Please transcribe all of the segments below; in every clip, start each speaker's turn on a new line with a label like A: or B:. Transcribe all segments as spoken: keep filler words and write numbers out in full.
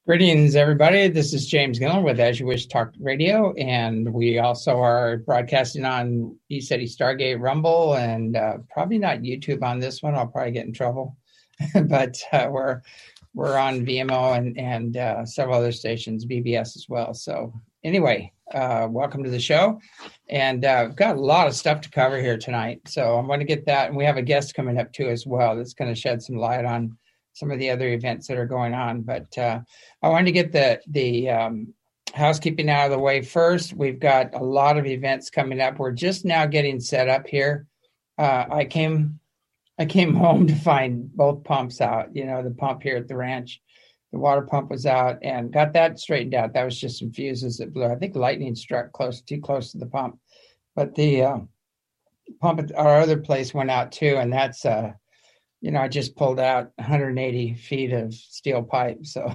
A: Greetings, everybody. This is James Gillen with As You Wish Talk Radio, and we also are broadcasting on eSETI Stargate Rumble, and uh, probably not YouTube on this one. I'll probably get in trouble, but uh, we're we're on V M O and and uh, several other stations, B B S as well. So anyway, uh, welcome to the show, and uh, we've got a lot of stuff to cover here tonight. So I'm going to get that, and we have a guest coming up too as well that's going to shed some light on some of the other events that are going on. But uh, I wanted to get the the um, housekeeping out of the way first. We've got a lot of events coming up. We're just now getting set up here. Uh, I came I came home to find both pumps out. You know, the pump here at the ranch, the water pump was out, and got that straightened out. That was just some fuses that blew. I think lightning struck close, too close to the pump. But the uh, pump at our other place went out too, and that's uh, you know, I just pulled out one hundred eighty feet of steel pipe. So,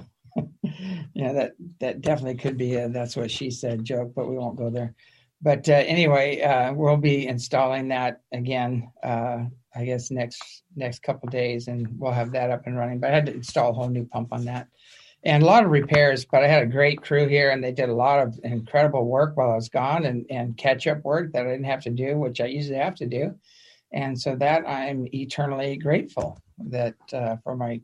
A: you know, that, that definitely could be a that's what she said joke, but we won't go there. But uh, anyway, uh, we'll be installing that again, uh, I guess next next couple of days, and we'll have that up and running. But I had to install a whole new pump on that. And a lot of repairs, but I had a great crew here, and they did a lot of incredible work while I was gone, and, and catch-up work that I didn't have to do, which I usually have to do. And so that I'm eternally grateful that uh, for my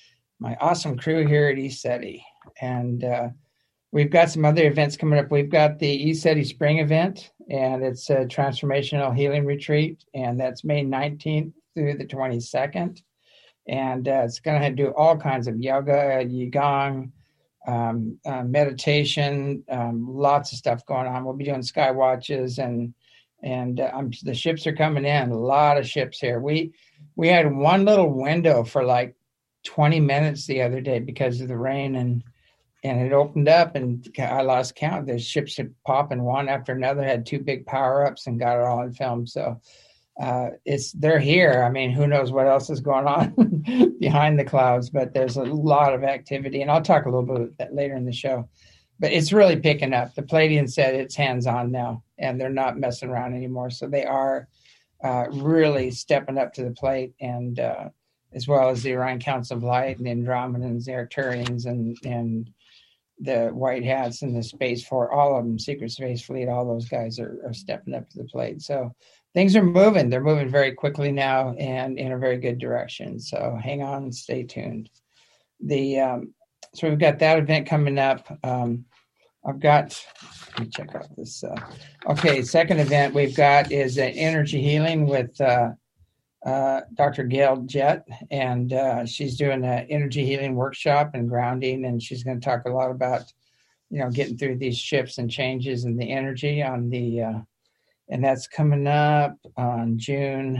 A: my awesome crew here at eSETI. And uh, we've got some other events coming up. We've got the eSETI Spring event, and it's a transformational healing retreat, and that's May nineteenth through the twenty-second. And uh, it's going to do all kinds of yoga, qigong, um, uh, meditation, um, lots of stuff going on. We'll be doing sky watches, and And uh, um, the ships are coming in, a lot of ships here. We we had one little window for like twenty minutes the other day because of the rain, and and it opened up, and I lost count. The ships are popping one after another, had two big power-ups, and got it all on film. So uh, it's they're here. I mean, who knows what else is going on behind the clouds, but there's a lot of activity, and I'll talk a little bit about that later in the show. But it's really picking up. The Palladian said it's hands-on now, and they're not messing around anymore. So they are uh, really stepping up to the plate, and uh, as well as the Orion Council of Light and the Andromedans, the Arcturians, and and the White Hats and the Space Force, all of them, Secret Space Fleet, all those guys are, are stepping up to the plate. So things are moving. They're moving very quickly now and in a very good direction. So hang on and stay tuned. The um, So we've got that event coming up. Um, I've got, let me check out this. Uh, okay, second event we've got is an energy healing with uh, uh, Doctor Gail Jett, and uh, she's doing an energy healing workshop and grounding, and she's going to talk a lot about, you know, getting through these shifts and changes in the energy on the, uh, and that's coming up on June,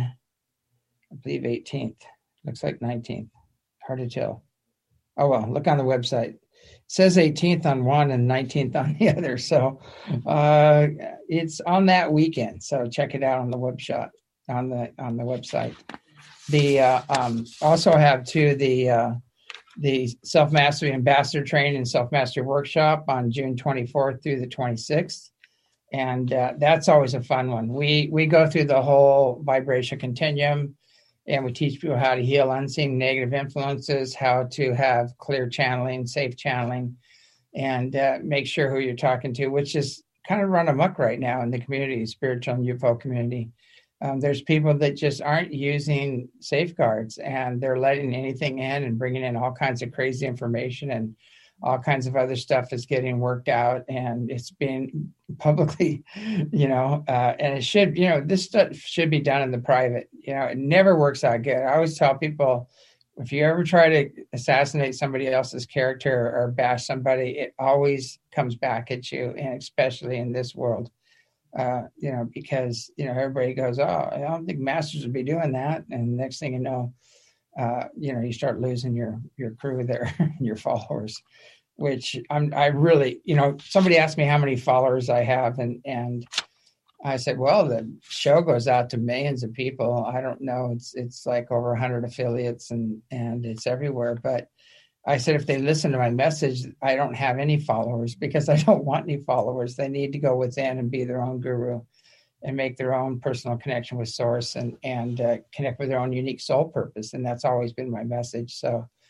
A: I believe eighteenth. Looks like nineteenth. Hard to tell. Oh, well, look on the website. It says eighteenth on one and nineteenth on the other. So uh, it's on that weekend. So check it out on the webshop, on the on the website. The uh, um, also have too the uh, the Self Mastery Ambassador Training and Self Mastery Workshop on June twenty-fourth through the twenty-sixth. And uh, that's always a fun one. We we go through the whole vibration continuum, and we teach people how to heal unseen negative influences, how to have clear channeling, safe channeling, and uh, make sure who you're talking to, which is kind of run amok right now in the community, spiritual and U F O community. Um, there's people that just aren't using safeguards, and they're letting anything in and bringing in all kinds of crazy information, and all kinds of other stuff is getting worked out, and it's being publicly, you know, uh, and it should, you know, this stuff should be done in the private. You know, it never works out good. I always tell people, if you ever try to assassinate somebody else's character or bash somebody, it always comes back at you, and especially in this world, uh, you know, because, you know, everybody goes, oh, I don't think masters would be doing that. And next thing you know, uh, you know, you start losing your, your crew there, your followers, which I'm, I really, you know, somebody asked me how many followers I have. And, and I said, well, the show goes out to millions of people. I don't know. It's, it's like over a hundred affiliates, and, and it's everywhere. But I said, if they listen to my message, I don't have any followers, because I don't want any followers. They need to go within and be their own guru and make their own personal connection with source, and, and uh, connect with their own unique soul purpose. And that's always been my message. So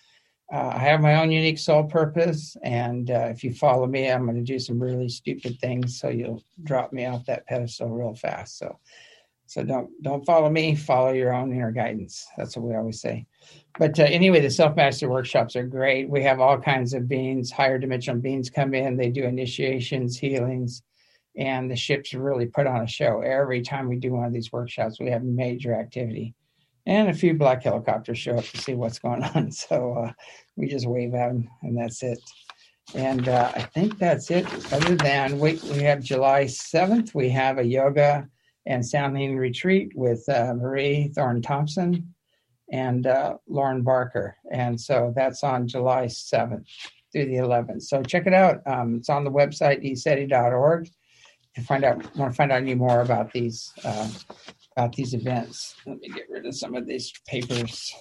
A: Uh, I have my own unique soul purpose, and uh, if you follow me, I'm going to do some really stupid things, so you'll drop me off that pedestal real fast. So, so don't don't follow me. Follow your own inner guidance. That's what we always say. But uh, anyway, the self mastery workshops are great. We have all kinds of beings, higher dimensional beings come in. They do initiations, healings, and the ships really put on a show. Every time we do one of these workshops, we have major activity. And a few black helicopters show up to see what's going on. So uh, we just wave at them, and that's it. And uh, I think that's it. Other than we, we have July seventh, we have a yoga and sound healing retreat with uh, Marie Thorne Thompson and uh, Lauren Barker. And so that's on July seventh through the eleventh. So check it out. Um, it's on the website, e seti dot org. To find out, want to find out any more about these uh, about these events. Let me get rid of some of these papers.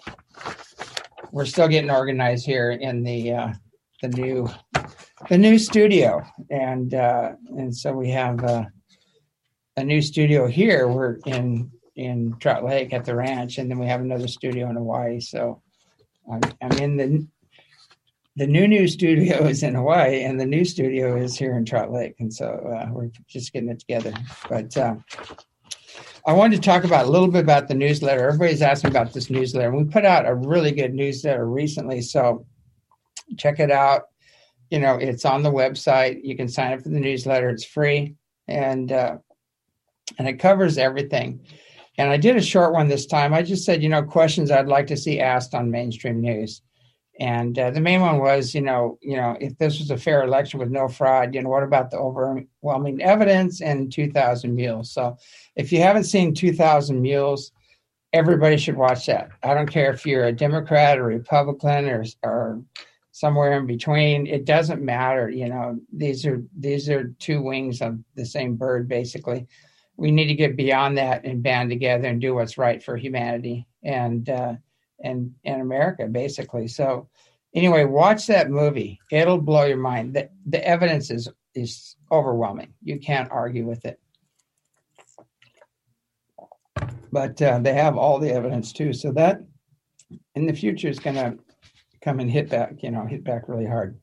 A: We're still getting organized here in the uh, the new the new studio, and uh, and so we have uh, a new studio here. We're in in Trout Lake at the ranch, and then we have another studio in Hawaii. So I'm, I'm in the the new new studio is in Hawaii, and the new studio is here in Trout Lake, and so uh, we're just getting it together. But uh, I wanted to talk about a little bit about the newsletter. Everybody's asking about this newsletter. We put out a really good newsletter recently, so check it out. You know, it's on the website. You can sign up for the newsletter. It's free, and uh, and it covers everything. And I did a short one this time. I just said, you know, questions I'd like to see asked on mainstream news. And uh, the main one was, you know, you know, if this was a fair election with no fraud, you know, what about the overwhelming evidence and two thousand Mules? So if you haven't seen two thousand Mules, everybody should watch that. I don't care if you're a Democrat or Republican or or somewhere in between. It doesn't matter. You know, these are these are two wings of the same bird, basically. We need to get beyond that and band together and do what's right for humanity and uh, and and America, basically. So anyway, watch that movie. It'll blow your mind. The, the evidence is is overwhelming. You can't argue with it. But uh, they have all the evidence too. So that in the future is going to come and hit back, you know, hit back really hard.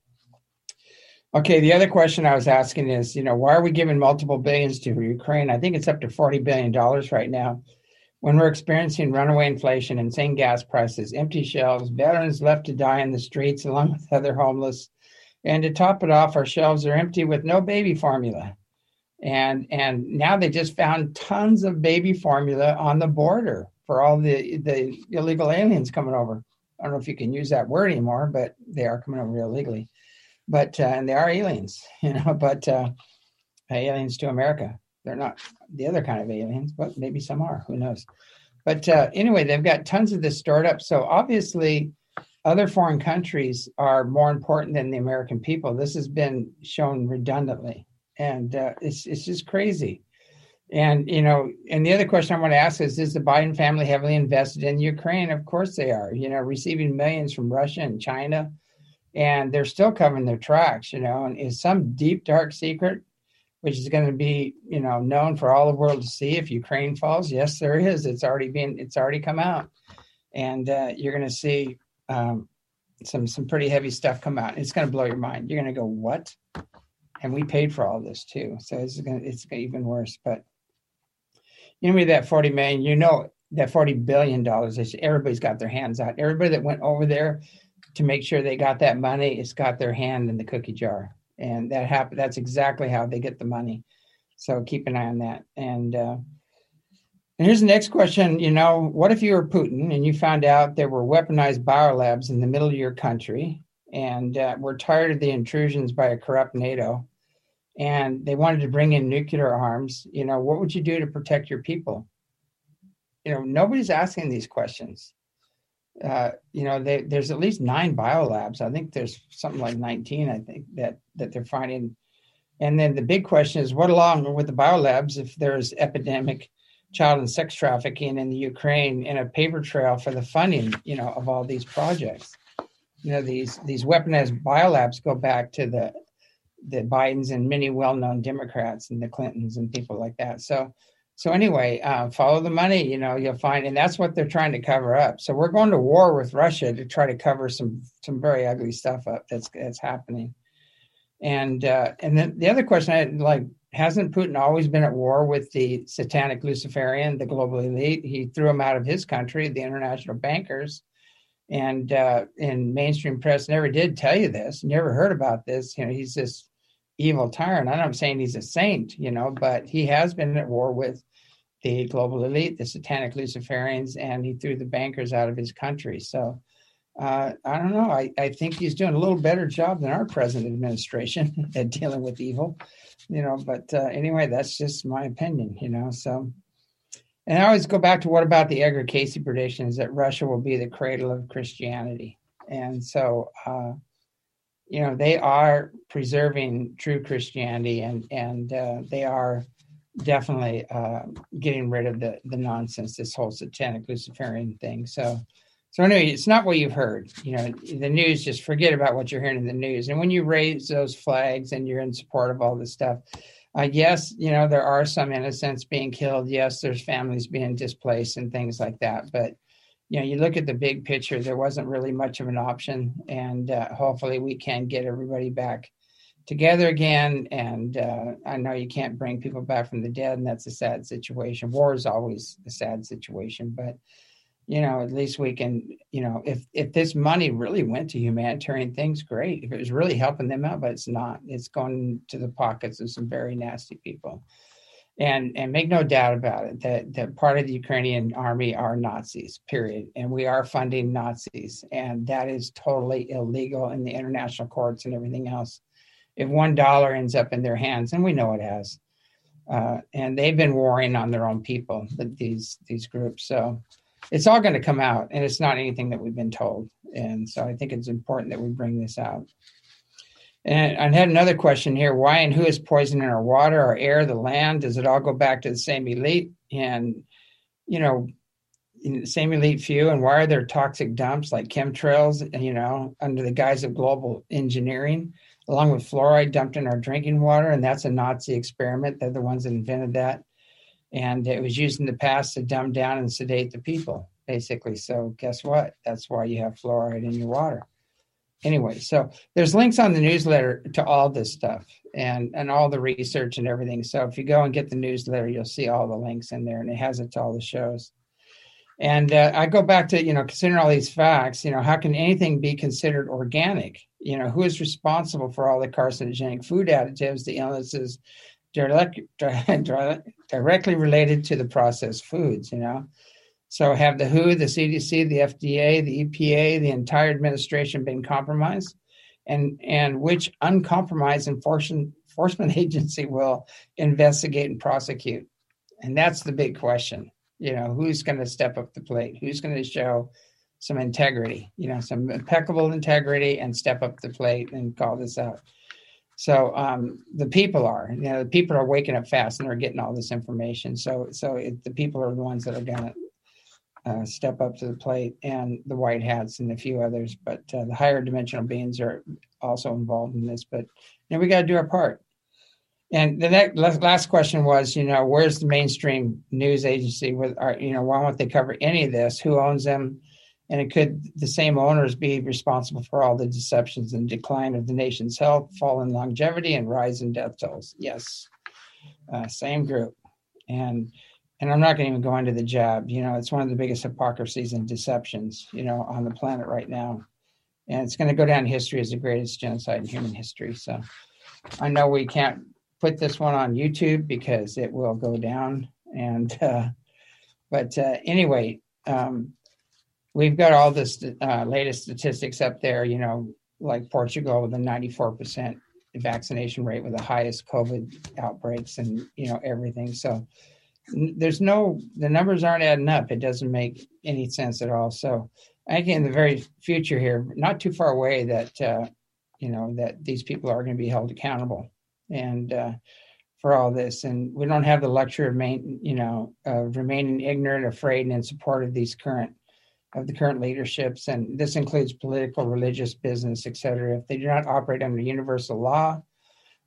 A: Okay, the other question I was asking is, you know, why are we giving multiple billions to Ukraine? I think it's up to forty billion dollars right now. When we're experiencing runaway inflation, insane gas prices, empty shelves, veterans left to die in the streets along with other homeless. And to top it off, our shelves are empty with no baby formula. And and now they just found tons of baby formula on the border for all the, the illegal aliens coming over. I don't know if you can use that word anymore, but they are coming over illegally. But uh, and they are aliens, you know, but uh, aliens to America. They're not the other kind of aliens, but maybe some are. Who knows? But uh, anyway, they've got tons of this stored up. So obviously, other foreign countries are more important than the American people. This has been shown redundantly, and uh, it's it's just crazy. And you know, and the other question I want to ask is: Is the Biden family heavily invested in Ukraine? Of course they are. You know, receiving millions from Russia and China. And they're still covering their tracks, you know, and is some deep, dark secret, which is going to be, you know, known for all the world to see if Ukraine falls? Yes, there is. It's already been, it's already come out. And uh, you're going to see um, some some pretty heavy stuff come out. It's going to blow your mind. You're going to go, what? And we paid for all this too. So it's going to, it's going to even worse. But you know, that forty million, you know, that forty billion dollars, everybody's got their hands out. Everybody that went over there to make sure they got that money, it's got their hand in the cookie jar. And that happened. That's exactly how they get the money. So keep an eye on that. And, uh, and here's the next question. You know, what if you were Putin and you found out there were weaponized biolabs in the middle of your country, and uh, we're tired of the intrusions by a corrupt NATO, and they wanted to bring in nuclear arms? You know, what would you do to protect your people? You know, nobody's asking these questions. Uh, you know, they, there's at least nine biolabs. I think there's something like nineteen, I think, that, that they're finding. And then the big question is, what along with the biolabs if there's epidemic child and sex trafficking in the Ukraine and a paper trail for the funding, you know, of all these projects? You know, these these weaponized biolabs go back to the the Bidens and many well-known Democrats and the Clintons and people like that. So so anyway, uh, follow the money, you know, you'll find, and that's what they're trying to cover up. So we're going to war with Russia to try to cover some some very ugly stuff up that's that's happening. And uh, and then the other question, I like, hasn't Putin always been at war with the satanic Luciferian, the global elite? He threw them out of his country, the international bankers, and uh, in mainstream press never did tell you this, never heard about this. You know, he's this evil tyrant. I'm not saying he's a saint, you know, but he has been at war with the global elite, the satanic Luciferians, and he threw the bankers out of his country. So uh, I don't know. I, I think he's doing a little better job than our present administration at dealing with evil, you know, but uh, anyway, that's just my opinion, you know, so. And I always go back to what about the Edgar Cayce predictions that Russia will be the cradle of Christianity. And so, uh, you know, they are preserving true Christianity, and, and uh, they are definitely uh, getting rid of the, the nonsense, this whole satanic Luciferian thing. So, so anyway, it's not what you've heard. You know, the news, just forget about what you're hearing in the news. And when you raise those flags and you're in support of all this stuff, Uh, yes, you know, there are some innocents being killed. Yes, there's families being displaced and things like that. But, you know, you look at the big picture, there wasn't really much of an option. And uh, hopefully we can get everybody back together again. And uh, I know you can't bring people back from the dead, and that's a sad situation. War is always a sad situation. But, you know, at least we can, you know, if, if this money really went to humanitarian things, great. If it was really helping them out, but it's not. It's going to the pockets of some very nasty people. And and make no doubt about it, that, that part of the Ukrainian army are Nazis, period. And we are funding Nazis. And that is totally illegal in the international courts and everything else. If one dollar ends up in their hands, and we know it has, uh, and they've been warring on their own people, these these groups. So it's all going to come out, and it's not anything that we've been told. And so I think it's important that we bring this out. And I had another question here. Why and who is poisoning our water, our air, the land? Does it all go back to the same elite? And, you know, the same elite few, and why are there toxic dumps like chemtrails, you know, under the guise of global engineering, along with fluoride dumped in our drinking water? And that's a Nazi experiment. They're the ones that invented that. And it was used in the past to dumb down and sedate the people, basically. So guess what? That's why you have fluoride in your water. Anyway, so there's links on the newsletter to all this stuff and, and all the research and everything. So if you go and get the newsletter, you'll see all the links in there, and it has it to all the shows. And uh, I go back to, you know, considering all these facts, you know, how can anything be considered organic? You know, who is responsible for all the carcinogenic food additives, the illnesses direct, directly related to the processed foods, you know? So have the W H O, the C D C, the F D A, the E P A, the entire administration been compromised? And, and which uncompromised enforcement, enforcement agency will investigate and prosecute? And that's the big question. You know, who's going to step up the plate? Who's going to show some integrity, you know, some impeccable integrity, and step up the plate and call this out? So um, the people are, you know, the people are waking up fast, and they're getting all this information. So, so it, the people are the ones that are going to uh, step up to the plate, and the white hats and a few others. But uh, the higher dimensional beings are also involved in this. But you know, we got to do our part. And the next, last question was, you know, where's the mainstream news agency with our, you know, why won't they cover any of this? Who owns them? And it could the same owners be responsible for all the deceptions and decline of the nation's health, fall in longevity, and rise in death tolls? Yes, uh, same group. And and I'm not going to even go into the jab. You know, it's one of the biggest hypocrisies and deceptions, you know, on the planet right now. And it's going to go down in history as the greatest genocide in human history. So I know we can't put this one on YouTube because it will go down. And uh, but uh, anyway, um, we've got all this uh, latest statistics up there, you know, like Portugal with a ninety-four percent vaccination rate with the highest COVID outbreaks and, you know, everything. So there's no, the numbers aren't adding up. It doesn't make any sense at all. So I think in the very future here, not too far away, that, uh, you know, that these people are going to be held accountable and uh, for all this. And we don't have the luxury of, main, you know, uh, remaining ignorant, afraid, and in support of these current of the current leaderships, and this includes political, religious, business, et cetera. If they do not operate under universal law,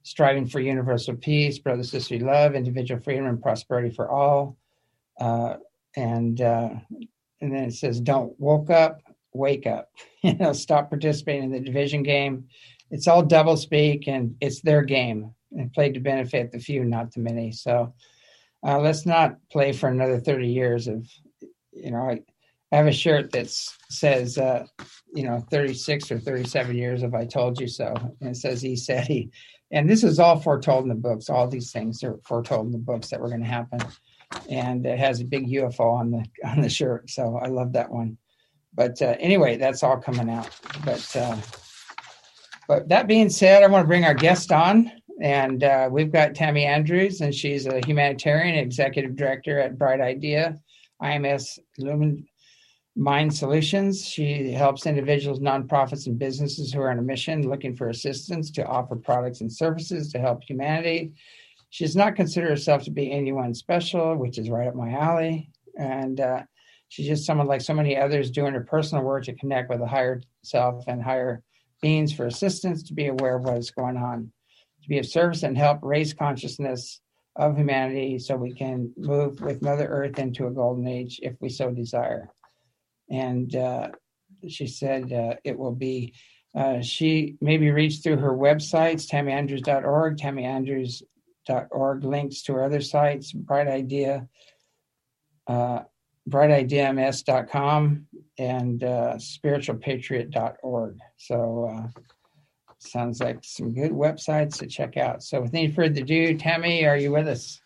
A: striving for universal peace, brother, sister love, individual freedom, and prosperity for all. Uh, and uh, and then it says, don't woke up, wake up. You know, stop participating in the division game. It's all double speak, and it's their game, and played to benefit the few, not the many. So uh, let's not play for another thirty years of, you know, I, I have a shirt that says, uh, you know, thirty-six or thirty-seven years of I told you so. And it says, he said he, and this is all foretold in the books. All these things are foretold in the books that were going to happen. And it has a big U F O on the on the shirt. So I love that one. But uh, anyway, that's all coming out. But uh, but that being said, I want to bring our guest on. And uh, we've got Tammy Andrews, and she's a humanitarian executive director at Bright Idea, I M S Lumen Mind Solutions. She helps individuals, nonprofits, and businesses who are on a mission looking for assistance to offer products and services to help humanity. She does not consider herself to be anyone special, which is right up my alley. And uh, she's just someone like so many others doing her personal work to connect with a higher self and higher beings for assistance, to be aware of what is going on, to be of service and help raise consciousness of humanity so we can move with Mother Earth into a golden age if we so desire. And uh, she said uh, it will be, uh, she may be reached through her websites, tammy andrews dot org, tammy andrews dot org, links to her other sites, Bright Idea, uh, bright idea m s dot com, and uh, spiritual patriot dot org. So uh, sounds like some good websites to check out. So with any further ado, Tammy, are you with us?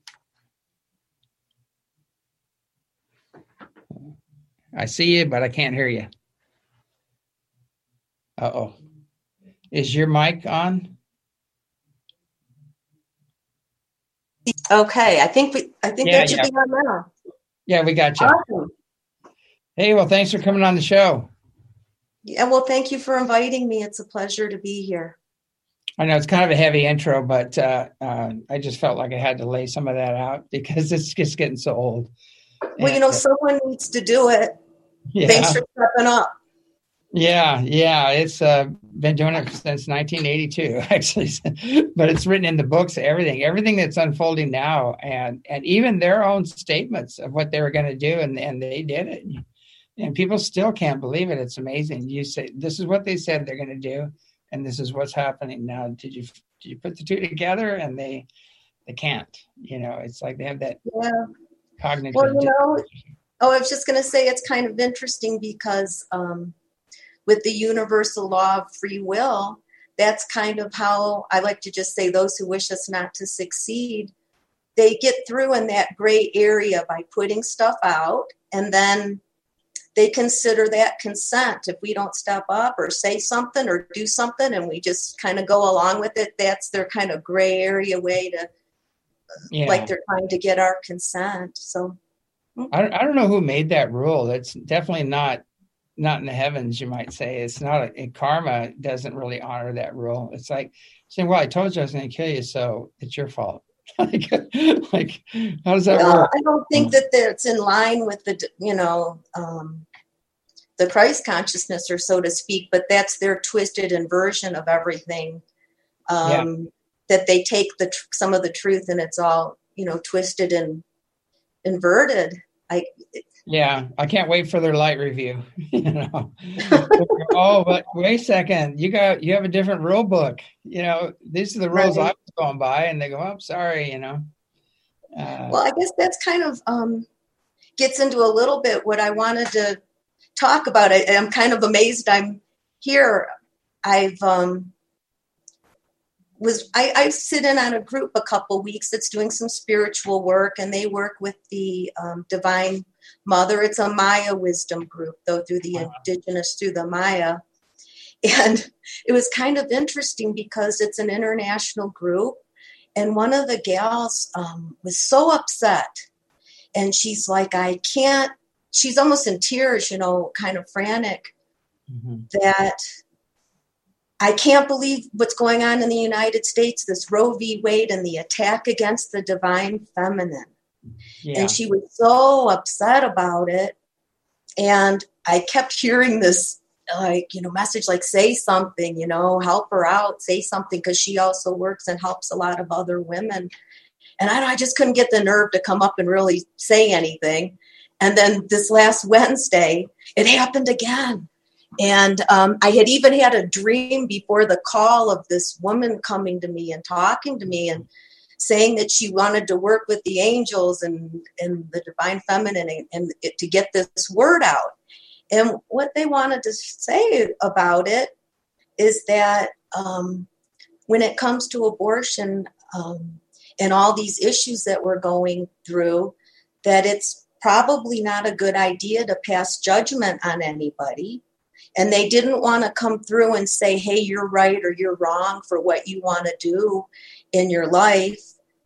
A: I see you, but I can't hear you. Uh-oh. Is your mic on?
B: Okay, I think we, I think
A: Yeah,
B: that should
A: yeah.
B: be on now.
A: Yeah, we got you.
B: Awesome.
A: Hey, well, thanks for coming on the show.
B: Yeah, well, thank you for inviting me. It's a pleasure to be here.
A: I know it's kind of a heavy intro, but uh, uh, I just felt like I had to lay some of that out because it's just getting so old.
B: Well,
A: And,
B: you know,
A: uh,
B: someone needs to do it.
A: yeah.
B: Thanks for stepping up.
A: Yeah, yeah, it's uh, been doing it since nineteen eighty-two, actually, but it's written in the books, everything, everything that's unfolding now, and and even their own statements of what they were going to do, and, and they did it, and people still can't believe it. It's amazing. You say this is what they said they're going to do, and this is what's happening now. Did you did you put the two together? And they they can't. You know, it's like they have that
B: Yeah.
A: cognitive.
B: Well, you know, oh, I was just going to say it's kind of interesting because. Um, with the universal law of free will, that's kind of how I like to just say those who wish us not to succeed, they get through in that gray area by putting stuff out, and then they consider that consent. If we don't step up or say something or do something and we just kind of go along with it, that's their kind of gray area way to,
A: yeah.
B: like they're trying to get our consent. So
A: I don't, I don't know who made that rule. That's definitely not not in the heavens, you might say. It's not a, karma doesn't really honor that rule. It's like saying, well, I told you I was going to kill you, so it's your fault. like, like, how does that
B: well,
A: work?
B: I don't think that that's in line with the, you know, um, the Christ consciousness, or so to speak, but that's their twisted inversion of everything. Um, yeah. That they take the some of the truth and it's all, you know, twisted and inverted. I.
A: Yeah, I can't wait for their light review. you know, oh, but wait a second, you got you have a different rule book. You know, these are the rules right. I was going by, and they go, "Oh, sorry," you know. Uh,
B: well, I guess that's kind of um, gets into a little bit what I wanted to talk about. I, I'm kind of amazed I'm here. I've um, was I, I sit in on a group a couple weeks that's doing some spiritual work, and they work with the um, Divine Mother. It's a Maya wisdom group, though, through the indigenous, through the Maya. And it was kind of interesting because it's an international group. And one of the gals um, was so upset. And she's like, I can't, she's almost in tears, you know, kind of frantic, mm-hmm. that I can't believe what's going on in the United States, this Roe v. Wade and the attack against the divine feminine. Yeah. And she was so upset about it. And I kept hearing this like, you know, message like, say something, you know, help her out, say something, because she also works and helps a lot of other women. And I, I just couldn't get the nerve to come up and really say anything. And then this last Wednesday, it happened again. And um, I had even had a dream before the call of this woman coming to me and talking to me and saying that she wanted to work with the angels and, and the divine feminine and, and it, to get this word out. And what they wanted to say about it is that um, when it comes to abortion um, and all these issues that we're going through, that it's probably not a good idea to pass judgment on anybody. And they didn't want to come through and say, hey, you're right or you're wrong for what you want to do in your life.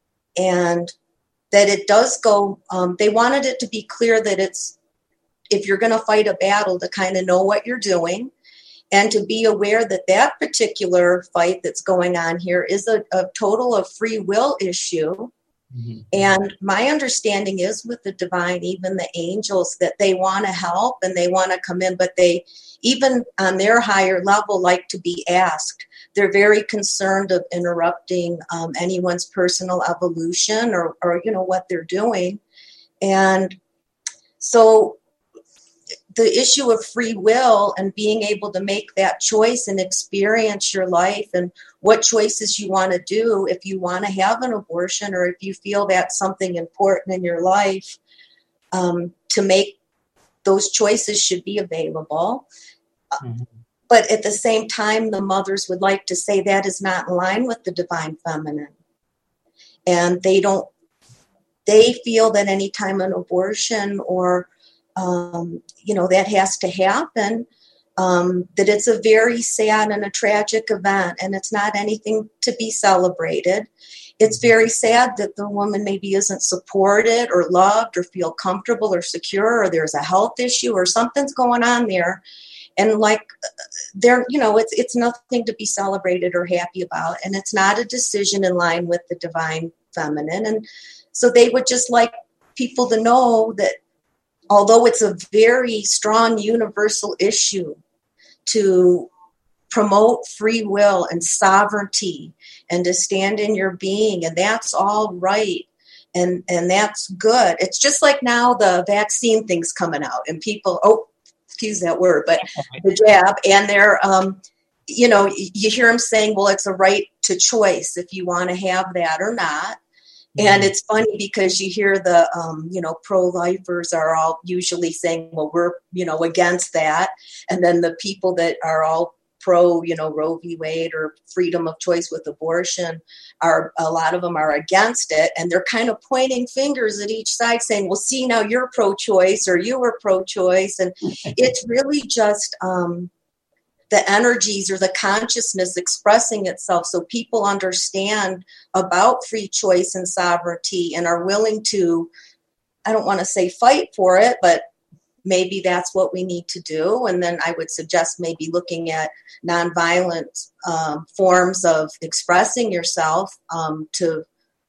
B: And that it does go, um, they wanted it to be clear that it's, if you're going to fight a battle, to kind of know what you're doing and to be aware that that particular fight that's going on here is a, a total of free will issue. Mm-hmm. And my understanding is with the divine, even the angels, that they want to help and they want to come in, but they, even on their higher level, like to be asked. They're very concerned of interrupting um, anyone's personal evolution or, or, you know, what they're doing. And so the issue of free will and being able to make that choice and experience your life and what choices you want to do if you want to have an abortion or if you feel that's something important in your life, um, to make those choices should be available. Mm-hmm. But at the same time, the mothers would like to say that is not in line with the divine feminine. And they don't, they feel that anytime an abortion or Um, you know, that has to happen, um, that it's a very sad and a tragic event, and it's not anything to be celebrated. It's very sad that the woman maybe isn't supported or loved or feel comfortable or secure, or there's a health issue or something's going on there. And like, there, you know, it's it's nothing to be celebrated or happy about, and it's not a decision in line with the divine feminine. And so they would just like people to know that although it's a very strong universal issue to promote free will and sovereignty and to stand in your being, and that's all right, and and that's good. It's just like now the vaccine thing's coming out, and people, oh, excuse that word, but the jab, and they're, um, you know, you hear them saying, well, it's a right to choice if you want to have that or not. And it's funny because you hear the, um, you know, pro-lifers are all usually saying, well, we're, you know, against that. And then the people that are all pro, you know, Roe v. Wade or freedom of choice with abortion are, a lot of them are against it. And they're kind of pointing fingers at each side saying, well, see, now you're pro-choice or you were pro-choice. And it's really just um, the energies or the consciousness expressing itself so people understand about free choice and sovereignty and are willing to, I don't want to say fight for it, but maybe that's what we need to do. And then I would suggest maybe looking at nonviolent um, forms of expressing yourself um, to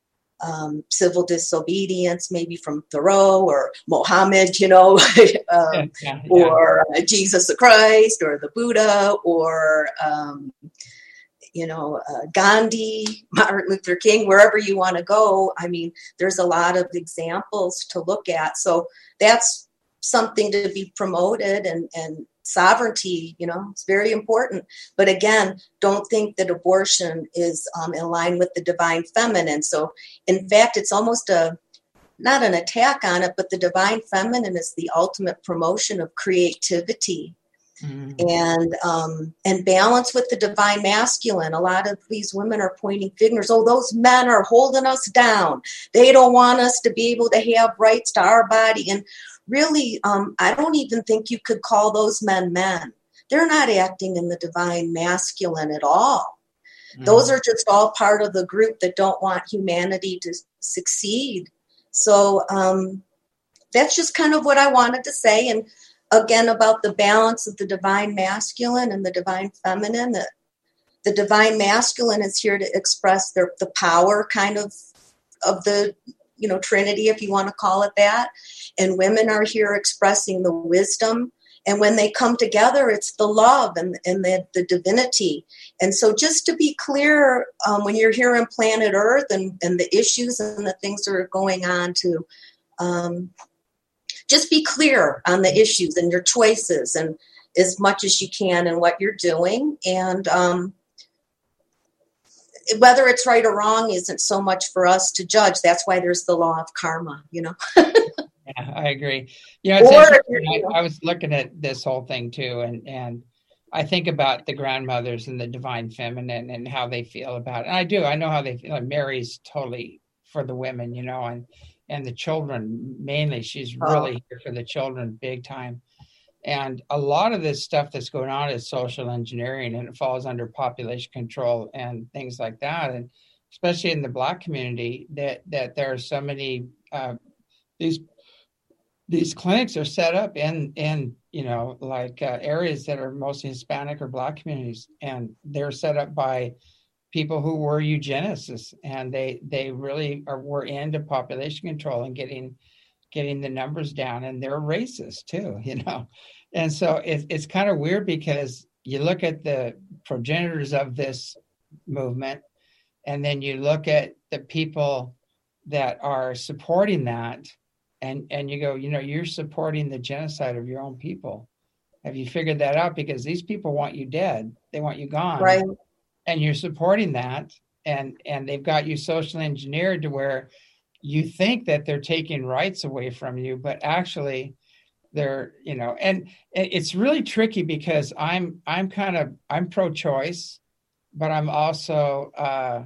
B: Um, civil disobedience, maybe from Thoreau or Mohammed, you know, um, yeah, yeah, yeah. or uh, Jesus Christ or the Buddha or, um, you know, uh, Gandhi, Martin Luther King, wherever you want to go. I mean, there's a lot of examples to look at. So that's something to be promoted, and, and sovereignty, you know, it's very important. But again, don't think that abortion is um, in line with the divine feminine. So in fact, it's almost a, not an attack on it, but the divine feminine is the ultimate promotion of creativity. Mm-hmm. and um, and balance with the divine masculine. A lot of these women are pointing fingers. Oh, those men are holding us down. They don't want us to be able to have rights to our body. And really, um, I don't even think you could call those men men. They're not acting in the divine masculine at all. Mm-hmm. Those are just all part of the group that don't want humanity to succeed. So um, that's just kind of what I wanted to say. And again, about the balance of the divine masculine and the divine feminine. The, the divine masculine is here to express their, the power kind of of the, you know, Trinity, if you want to call it that. And women are here expressing the wisdom And when they come together, it's the love and, and the, the divinity. And so just to be clear, um, when you're here on planet Earth and, and the issues and the things that are going on, to um, just be clear on the issues and your choices, and as much as you can in what you're doing. And um, whether it's right or wrong isn't so much for us to judge. That's why there's the law of karma, you know.
A: Yeah, I agree. You know, it's
B: Or,
A: interesting. I, I was looking at this whole thing too, and and I think about the grandmothers and the divine feminine and how they feel about it. And I do. I know how they feel. Like Mary's totally for the women, you know, and and the children mainly. She's really
B: Oh.
A: here for the children, big time. And a lot of this stuff that's going on is social engineering, and it falls under population control and things like that. And especially in the Black community, that that there are so many uh, these. These clinics are set up in, in you know, like uh, areas that are mostly Hispanic or Black communities, and they're set up by people who were eugenicists, and they they really are were into population control and getting getting the numbers down, and they're racist too, you know. And so it, it's kind of weird because you look at the progenitors of this movement, and then you look at the people that are supporting that. And and you go, you know, you're supporting the genocide of your own people. Have you figured that out? Because these people want you dead. They want you gone.
B: Right.
A: And you're supporting that. And and they've got you socially engineered to where you think that they're taking rights away from you, but actually they're, you know, and it's really tricky because I'm I'm kind of I'm pro-choice, but I'm also uh,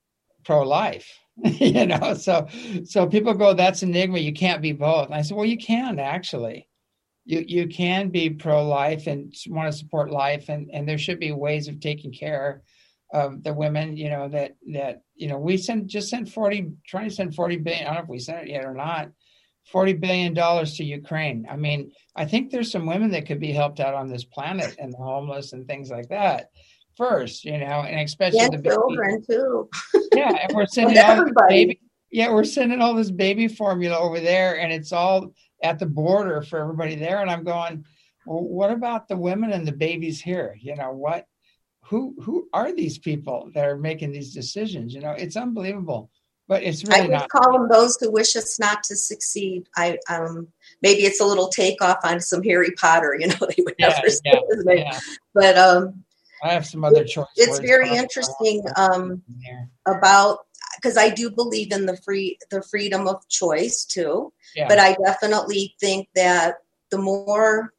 A: pro-life. You know, so so people go, that's enigma. You can't be both. And I said, well, you can actually. You you can be pro-life and want to support life, and, and there should be ways of taking care of the women. You know that that you know we send just sent forty trying to send forty billion. I don't know if we sent it yet or not. Forty billion dollars to Ukraine. I mean, I think there's some women that could be helped out on this planet, and the homeless and things like that. First, you know, and especially
B: and
A: the baby.
B: children too.
A: Yeah, and we're sending all this baby. Yeah, we're sending all this baby formula over there, and it's all at the border for everybody there. And I'm going, well, what about the women and the babies here? You know what? Who who are these people that are making these decisions? You know, it's unbelievable, but it's really
B: I would
A: not.
B: call them those who wish us not to succeed. I um maybe it's a little takeoff on some Harry Potter. You know, they would
A: Yeah,
B: never say
A: yeah,
B: his name.
A: yeah.
B: But um.
A: I have some other choice.
B: It's very interesting um, about, because I do believe in the free the freedom of choice too. Yeah. But I definitely think that the more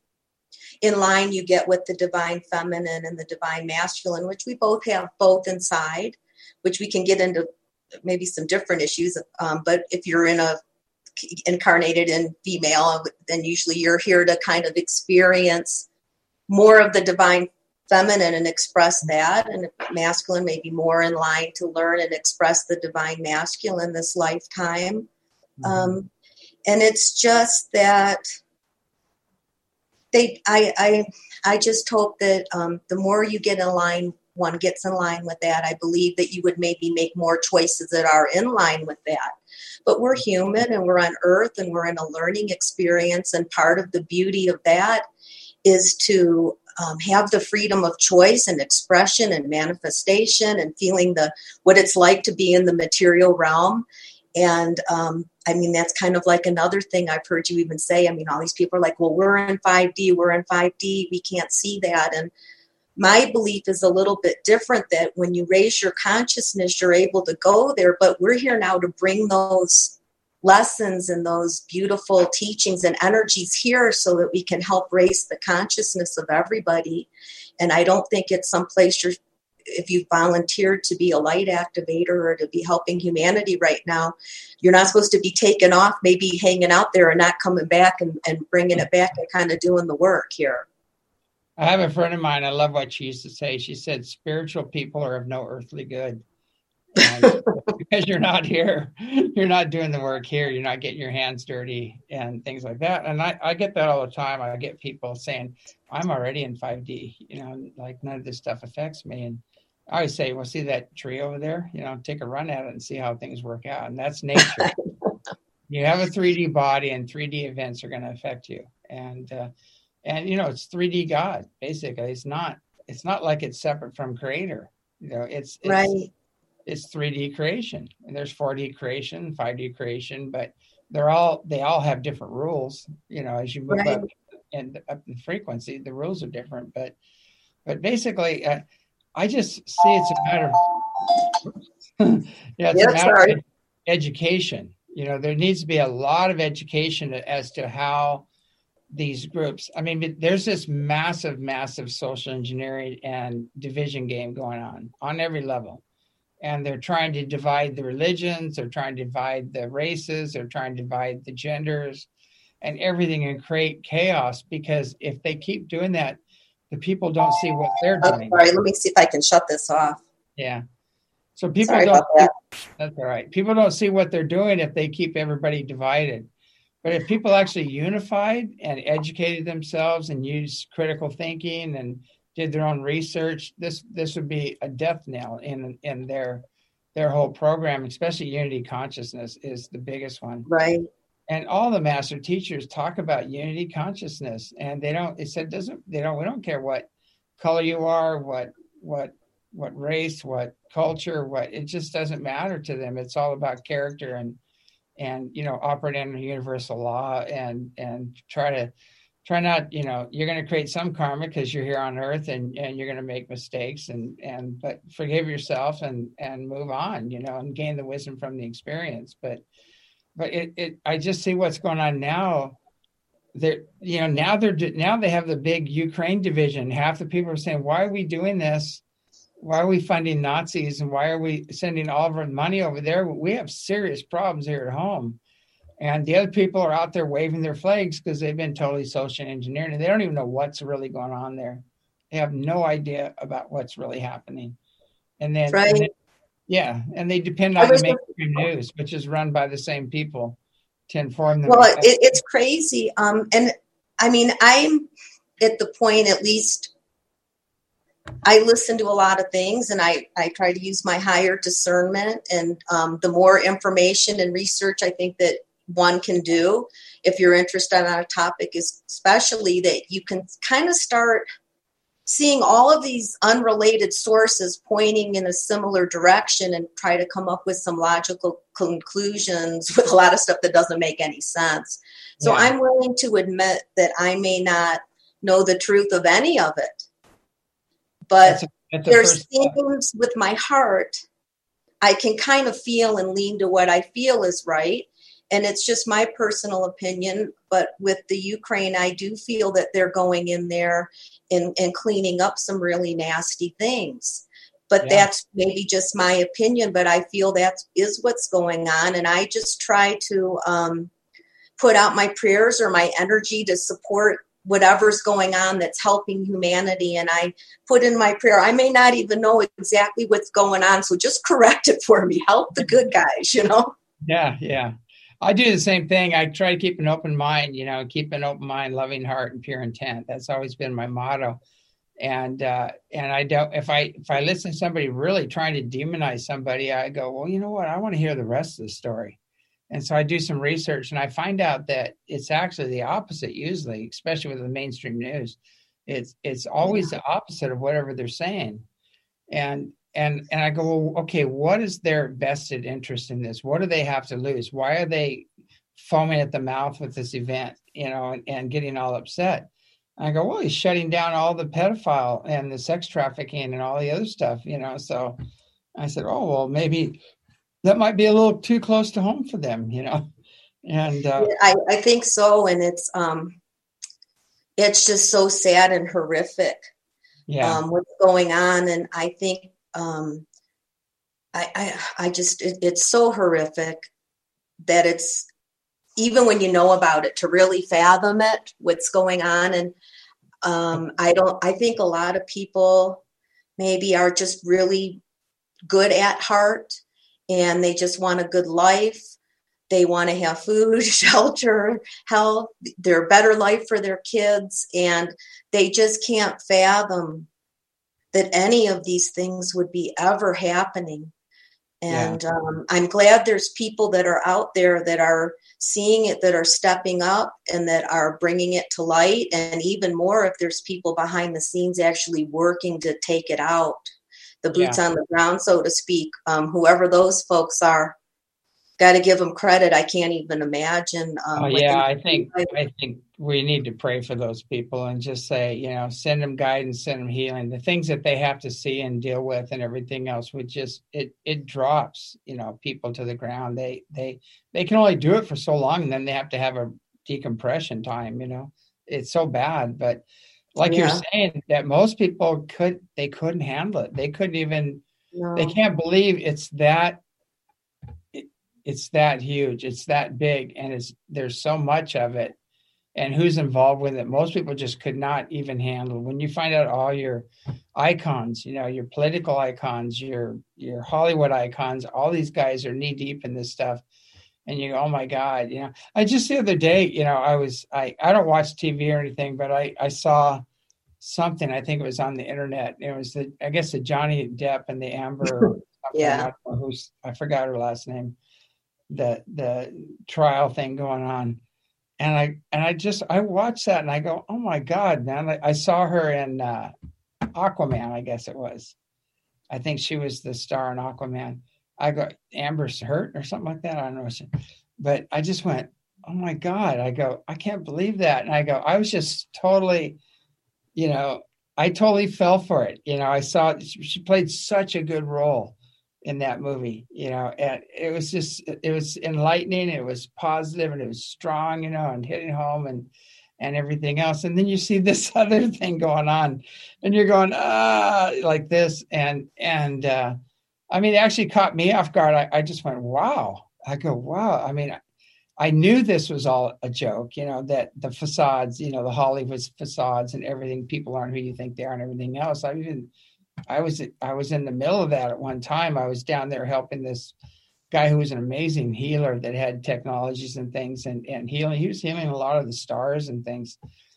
B: in line you get with the divine feminine and the divine masculine, which we both have both inside, which we can get into maybe some different issues. Um, but if you're in a incarnated in female, then usually you're here to kind of experience more of the divine feminine and express that, and masculine may be more in line to learn and express the divine masculine this lifetime. Mm-hmm. Um, and it's just that they, I, I, I just hope that um, the more you get in line, one gets in line with that. I believe that you would maybe make more choices that are in line with that. But we're human and we're on Earth and we're in a learning experience, and part of the beauty of that is to Um, have the freedom of choice and expression and manifestation and feeling the what it's like to be in the material realm. And um, I mean, that's kind of like another thing I've heard you even say. I mean, all these people are like, well, we're in five D, we're in five D, we can't see that. And my belief is a little bit different, that when you raise your consciousness, you're able to go there. But we're here now to bring those lessons and those beautiful teachings and energies here so that we can help raise the consciousness of everybody. And I don't think it's someplace you're, if you volunteered to be a light activator or to be helping humanity right now, you're not supposed to be taken off, maybe hanging out there and not coming back and, and bringing it back and kind of doing the work here.
A: I have a friend of mine, I love what she used to say. She said, spiritual people are of no earthly good. And because you're not here, you're not doing the work here, you're not getting your hands dirty and things like that. And I, I get that all the time. I get people saying, I'm already in five D, you know, like none of this stuff affects me. And I always say, well, see that tree over there, you know, take a run at it and see how things work out. And that's nature. You have a three D body, and three D events are going to affect you. And, uh, And, you know, it's three D God, basically. It's not, it's not like it's separate from creator. You know, it's, it's,
B: Right.
A: it's three D creation, and there's four D creation, five D creation, but they're all, they all have different rules. You know, as you move
B: Right.
A: up and up in frequency, the rules are different, but, but basically, uh, I just see it's a matter of, yeah, it's
B: Yeah,
A: a matter
B: sorry.
A: of education. You know, there needs to be a lot of education as to how these groups, I mean, there's this massive, massive social engineering and division game going on on every level. And they're trying to divide the religions, they're trying to divide the races, they're trying to divide the genders and everything, and create chaos, because if they keep doing that, the people don't see what they're
B: Oh,
A: doing.
B: sorry. Let me see if I can shut this off.
A: Yeah. So people
B: Sorry
A: don't,
B: about that.
A: that's all right. People don't see what they're doing if they keep everybody divided. But if people actually unified and educated themselves and used critical thinking and did their own research, this this would be a death knell in in their their whole program. Especially unity consciousness is the biggest one.
B: Right.
A: And all the master teachers talk about unity consciousness, and they don't. They said doesn't. They don't. We don't care what color you are, what what what race, what culture, what. It just doesn't matter to them. It's all about character and. and, you know, operate under universal law and, and try to, try not, you know, you're going to create some karma because you're here on earth, and, and you're going to make mistakes, and, and, but forgive yourself and, and move on, you know, and gain the wisdom from the experience. But, but it, it, I just see what's going on now. They're, you know, now they're, now they have the big Ukraine division. Half the people are saying, why are we doing this? Why are we funding Nazis, and why are we sending all of our money over there? We have serious problems here at home. And the other people are out there waving their flags because they've been totally social engineered, and they don't even know what's really going on there. They have no idea about what's really happening. And then,
B: Right.
A: and then yeah, and they depend on the mainstream news, which is run by the same people to inform them.
B: Well, it, it's crazy. Um, and I mean, I'm at the point, at least, I listen to a lot of things, and I, I try to use my higher discernment. And um, the more information and research I think that one can do, if you're interested on a topic, is especially that you can kind of start seeing all of these unrelated sources pointing in a similar direction and try to come up with some logical conclusions with a lot of stuff that doesn't make any sense. So yeah. I'm willing to admit that I may not know the truth of any of it. But that's a, that's there's things with my heart I can kind of feel and lean to what I feel is right. And it's just my personal opinion. But with the Ukraine, I do feel that they're going in there and, and cleaning up some really nasty things. But yeah. that's maybe just my opinion. But I feel that is what's going on. And I just try to um, put out my prayers or my energy to support whatever's going on that's helping humanity. And I put in my prayer, I may not even know exactly what's going on, so just correct it for me. Help the good guys, you know?
A: Yeah, yeah. I do the same thing. I try to keep an open mind, you know, keep an open mind, loving heart, and pure intent. That's always been my motto. And uh, and I don't, if I if I listen to somebody really trying to demonize somebody, I go, well, you know what? I want to hear the rest of the story. And so I do some research, and I find out that it's actually the opposite usually, especially with the mainstream news. It's it's always the opposite of whatever they're saying. And and and I go, well, okay, what is their vested interest in this? What do they have to lose? Why are they foaming at the mouth with this event, you know, and, and getting all upset? And I go, well, he's shutting down all the pedophile and the sex trafficking and all the other stuff, you know. So I said, oh, well, maybe that might be a little too close to home for them, you know. And uh,
B: yeah, I, I think so. And it's um, it's just so sad and horrific. Yeah, um, what's going on. And I think um, I, I I just it, it's so horrific that it's even when you know about it to really fathom it, what's going on. And um, I don't. I think a lot of people maybe are just really good at heart. And they just want a good life. They want to have food, shelter, health, their better life for their kids. And they just can't fathom that any of these things would be ever happening. And yeah. um, I'm glad there's people that are out there that are seeing it that are stepping up and that are bringing it to light. And even more if there's people behind the scenes actually working to take it out, the boots
A: Yeah.
B: on the ground, so to speak. Um, whoever those folks are, got to give them credit. I can't even imagine. Um,
A: Oh yeah, I think I think we need to pray for those people and just say, you know, send them guidance, send them healing. The things that they have to see and deal with, and everything else, would just it it drops, you know, people to the ground. They they they can only do it for so long, and then they have to have a decompression time. You know, it's so bad. But like
B: yeah.
A: you're saying, that most people could they couldn't handle it. They couldn't even.
B: No.
A: They can't believe it's that. It's that huge, it's that big, and it's there's so much of it, and who's involved with it. Most people just could not even handle. When you find out all your icons, you know, your political icons, your your Hollywood icons, all these guys are knee deep in this stuff, and you go, oh my God, you know. I just the other day, you know, I was I I don't watch T V or anything, but I I saw something, I think it was on the internet. It was the I guess the Johnny Depp and the Amber
B: yeah.
A: I don't know who's I forgot her last name. the the trial thing going on, and I and I just I watched that and I go, oh my God, man. I, I saw her in uh Aquaman, I guess it was. I think she was the star in Aquaman. I go, Amber's hurt or something like that, I don't know. But I just went, oh my God. I go, I can't believe that. And I go, I was just totally, you know, I totally fell for it. You know, I saw she played such a good role in that movie, you know, and it was just, it was enlightening. It was positive and it was strong, you know, and hitting home and, and everything else. And then you see this other thing going on and you're going, ah, like this. And, and, uh, I mean, it actually caught me off guard. I, I just went, wow. I go, wow. I mean, I knew this was all a joke, you know, that the facades, you know, the Hollywood facades and everything, people aren't who you think they are and everything else. I even, I was I was in the middle of that at one time. I was down there helping this guy who was an amazing healer that had technologies and things and, and healing. He was healing a lot of the stars and things.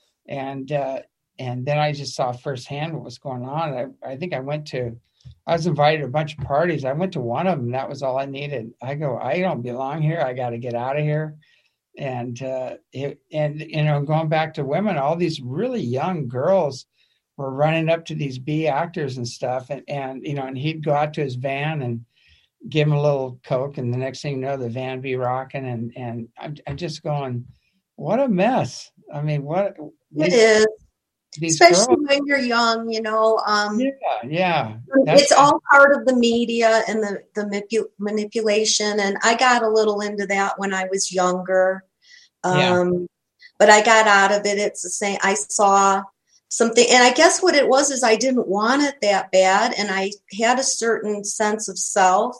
A: And uh, and then I just saw firsthand what was going on. I, I think I went to, I was invited to a bunch of parties. I went to one of them. That was all I needed. I go, I don't belong here. I got to get out of here. And, uh, it, and, you know, going back to women, all these really young girls were running up to these B actors and stuff. And, and, you know, and he'd go out to his van and give him a little Coke. And the next thing you know, the van be rocking. And, and I'm, I'm just going, what a mess. I mean, what
B: it is, especially
A: girls,
B: when you're young, you know, um,
A: yeah, yeah.
B: That's, it's all part of the media and the, the manipu- manipulation. And I got a little into that when I was younger. Um, yeah. But I got out of it. It's the same. I saw something, and I guess what it was is I didn't want it that bad, and I had a certain sense of self,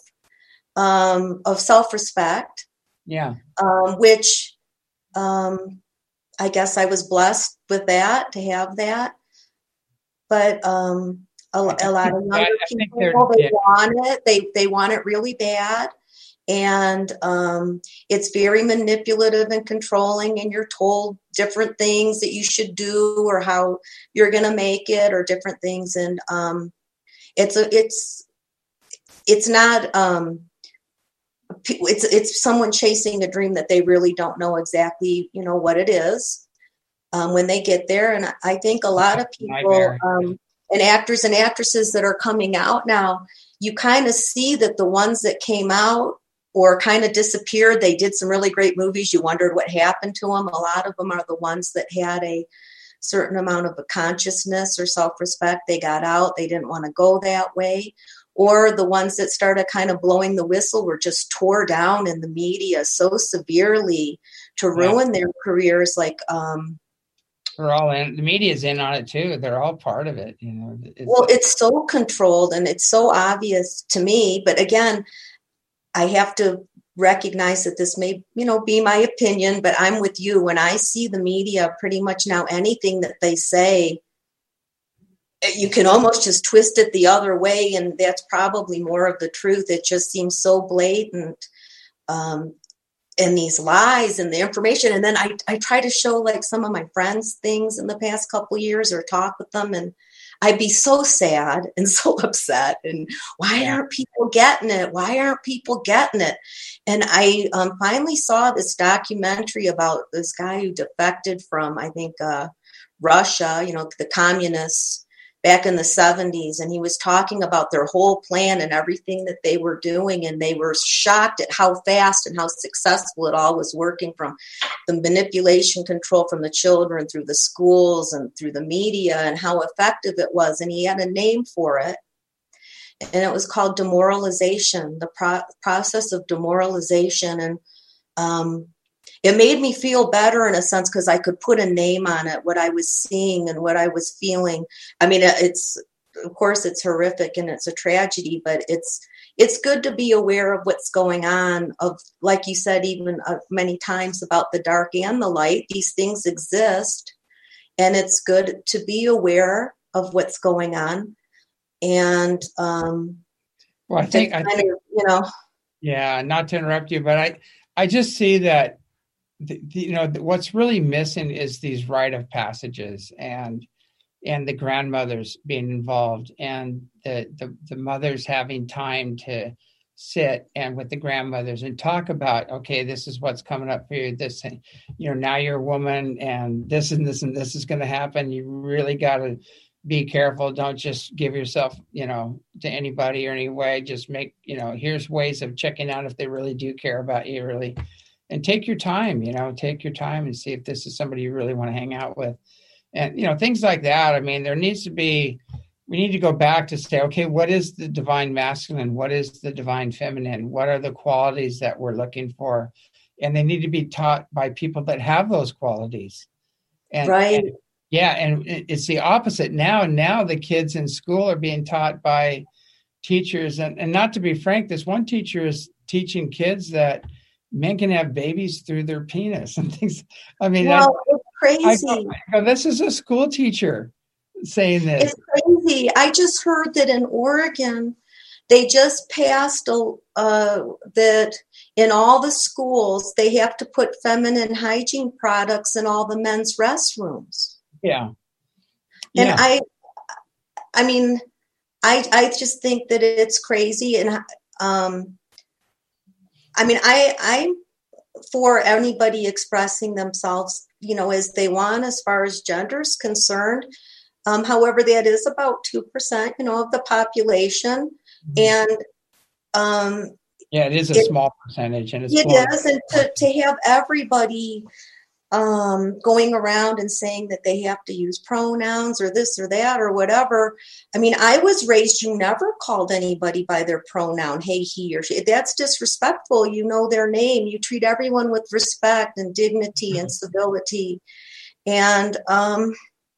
B: um, of self-respect.
A: Yeah.
B: Um, which um, I guess I was blessed with that, to have that. But um, a, a lot of younger people, they yeah. want it. They they want it really bad. And um, it's very manipulative and controlling, and you're told different things that you should do or how you're going to make it or different things. And um, it's a, it's it's not um, it's it's someone chasing a dream that they really don't know exactly, you know, what it is um, when they get there. And I think a lot of people um, and actors and actresses that are coming out now, you kind of see that the ones that came out or kind of disappeared, they did some really great movies. You wondered what happened to them. A lot of them are the ones that had a certain amount of a consciousness or self-respect. They got out. They didn't want to go that way. Or the ones that started kind of blowing the whistle were just tore down in the media so severely to ruin yeah. their careers. Like, um,
A: we're all in, the media's in on it too. They're all part of it. You know,
B: it's well, like, it's so controlled and it's so obvious to me, but again, I have to recognize that this may, you know, be my opinion, but I'm with you. When I see the media, pretty much now anything that they say, you can almost just twist it the other way, and that's probably more of the truth. It just seems so blatant, um, and these lies and the information. And then I, I try to show like some of my friends things in the past couple of years or talk with them, and I'd be so sad and so upset. And why
A: Yeah.
B: aren't people getting it? Why aren't people getting it? And I um, finally saw this documentary about this guy who defected from, I think, uh, Russia, you know, the communists back in the seventies. And he was talking about their whole plan and everything that they were doing. And they were shocked at how fast and how successful it all was working, from the manipulation control from the children through the schools and through the media, and how effective it was. And he had a name for it. And it was called demoralization, the pro- process of demoralization. And um, it made me feel better in a sense, because I could put a name on it, what I was seeing and what I was feeling. I mean, it's, of course, it's horrific and it's a tragedy, but it's it's good to be aware of what's going on, of, like you said, even uh, many times, about the dark and the light. These things exist, and it's good to be aware of what's going on. And um,
A: well, I think, I think,
B: of, you know,
A: yeah, not to interrupt you, but I, I just see that, the, the, you know, what's really missing is these rite of passages, and and the grandmothers being involved, and the, the the mothers having time to sit and with the grandmothers and talk about, okay, this is what's coming up for you. This, you know, now you're a woman, and this and this and this is going to happen. You really got to be careful. Don't just give yourself, you know, to anybody or any way. Just make, you know, here's ways of checking out if they really do care about you, really. And take your time, you know, take your time and see if this is somebody you really want to hang out with. And, you know, things like that. I mean, there needs to be, we need to go back to say, okay, what is the divine masculine? What is the divine feminine? What are the qualities that we're looking for? And they need to be taught by people that have those qualities. And,
B: right.
A: And, yeah. And it's the opposite now. Now the kids in school are being taught by teachers. And, and not to be frank, this one teacher is teaching kids that men can have babies through their penis and things. I mean,
B: well,
A: I,
B: it's crazy.
A: I go, I go, this is a school teacher saying this.
B: It's crazy. I just heard that in Oregon, they just passed a, uh, that in all the schools, they have to put feminine hygiene products in all the men's restrooms.
A: Yeah.
B: And
A: yeah.
B: I, I mean, I, I just think that it's crazy. And, um, I mean, I, I'm for anybody expressing themselves, you know, as they want, as far as gender is concerned. Um, however, that is about two percent, you know, of the population. Mm-hmm. And um,
A: yeah, it is a it, small percentage. And it's
B: it is. And to, to have everybody um, going around and saying that they have to use pronouns or this or that or whatever. I mean, I was raised, you never called anybody by their pronoun, hey, he or she. That's disrespectful. You know their name. You treat everyone with respect and dignity and civility. And um,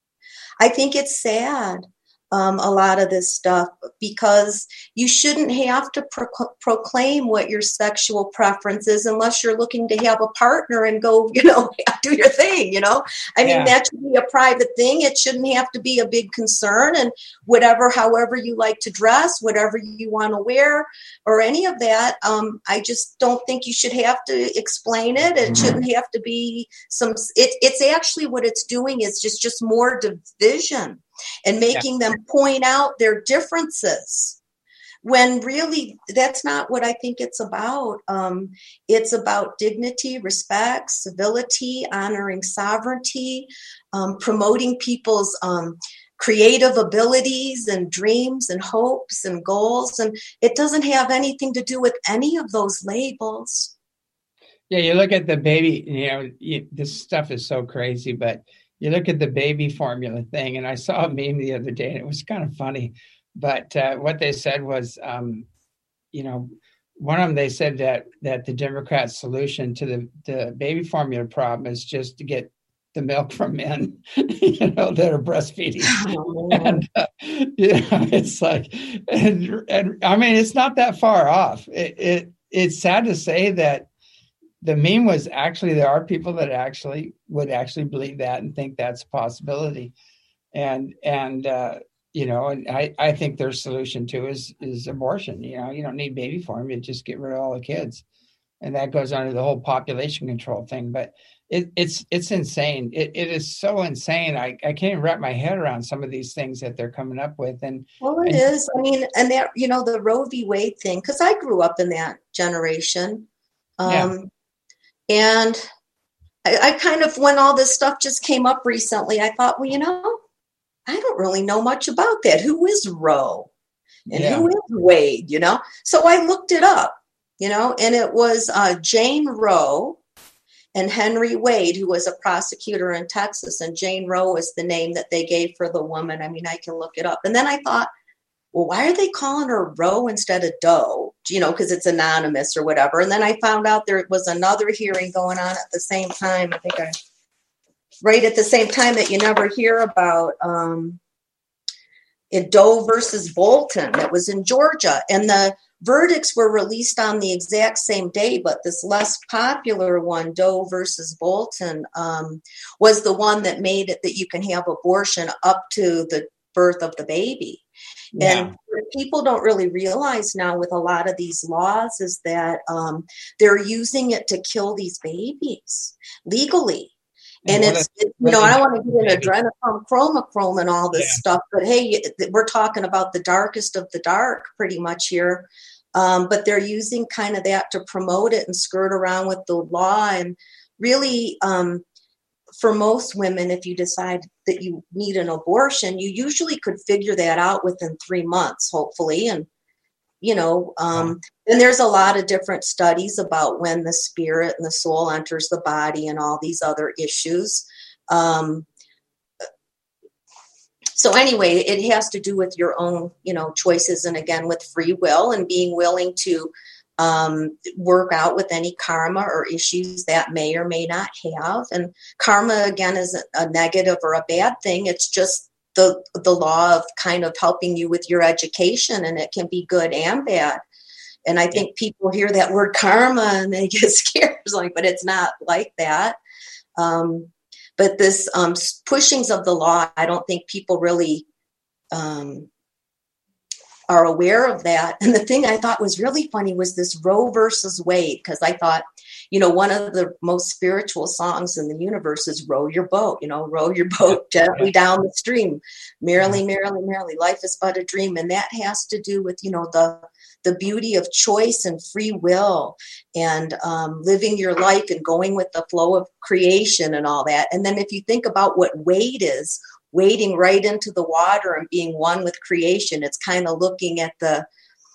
B: I think it's sad, um, a lot of this stuff, because you shouldn't have to pro- proclaim what your sexual preference is unless you're looking to have a partner and go, you know, do your thing, you know. I mean, yeah. That should be a private thing. It shouldn't have to be a big concern. And whatever, however you like to dress, whatever you want to wear or any of that, um, I just don't think you should have to explain it. It shouldn't have to be some, it, it's actually what it's doing is just, just more division and making yeah. them point out their differences, when really that's not what I think it's about. Um, it's about dignity, respect, civility, honoring sovereignty, um, promoting people's um, creative abilities and dreams and hopes and goals. And it doesn't have anything to do with any of those labels.
A: Yeah, you look at the baby, you know, you, this stuff is so crazy, but you look at the baby formula thing, and I saw a meme the other day, and it was kind of funny. But uh, what they said was, um, you know, one of them, they said that that the Democrats' solution to the, the baby formula problem is just to get the milk from men, you know, that are breastfeeding. Oh, and, uh, you know, it's like, and, and I mean, it's not that far off. It, it It's sad to say that the meme was actually, there are people that actually would actually believe that and think that's a possibility. And, and, uh, you know, and I, I think their solution to is, is abortion. You know, you don't need baby formula, just get rid of all the kids. And that goes under the whole population control thing. But it, it's it's insane. It it is so insane. I, I can't even wrap my head around some of these things that they're coming up with. And
B: Well, it
A: and
B: is. I mean, and that, you know, the Roe v. Wade thing, because I grew up in that generation.
A: yeah,
B: Um, and I, I kind of, when all this stuff just came up recently, I thought, well, you know, I don't really know much about that. Who is Roe and
A: yeah,
B: who is Wade, you know? So I looked it up, you know, and it was uh, Jane Roe and Henry Wade, who was a prosecutor in Texas. And Jane Roe was the name that they gave for the woman. I mean, I can look it up. And then I thought, well, why are they calling her Roe instead of Doe? You know, because it's anonymous or whatever. And then I found out there was another hearing going on at the same time. I think I, right at the same time that you never hear about, um, in Doe versus Bolton, that was in Georgia. And the verdicts were released on the exact same day, but this less popular one, Doe versus Bolton, um, was the one that made it that you can have abortion up to the birth of the baby.
A: yeah.
B: And what people don't really realize now with a lot of these laws is that um, they're using it to kill these babies legally. And, and it's, a, it, you know, I don't want to get into adrenochrome, chromochrome and all this yeah. stuff, but hey, we're talking about the darkest of the dark pretty much here. Um, but they're using kind of that to promote it and skirt around with the law. And really, um, for most women, if you decide that you need an abortion, you usually could figure that out within three months, hopefully. And, you know, um, and there's a lot of different studies about when the spirit and the soul enters the body and all these other issues. Um, so anyway, it has to do with your own, you know, choices. And again, with free will and being willing to um, work out with any karma or issues that may or may not have. And karma, again, isn't a negative or a bad thing. It's just the the law of kind of helping you with your education, and it can be good and bad. And I think people hear that word karma and they get scared, like, but it's not like that. Um, but this um, pushings of the law, I don't think people really um, are aware of that. And the thing I thought was really funny was this Roe versus Wade, because I thought, you know, one of the most spiritual songs in the universe is row your boat, you know, row your boat gently down the stream, merrily, merrily, merrily, life is but a dream. And that has to do with, you know, the the beauty of choice and free will and um, living your life and going with the flow of creation and all that. And then if you think about what wade is, wading right into the water and being one with creation, it's kind of looking at the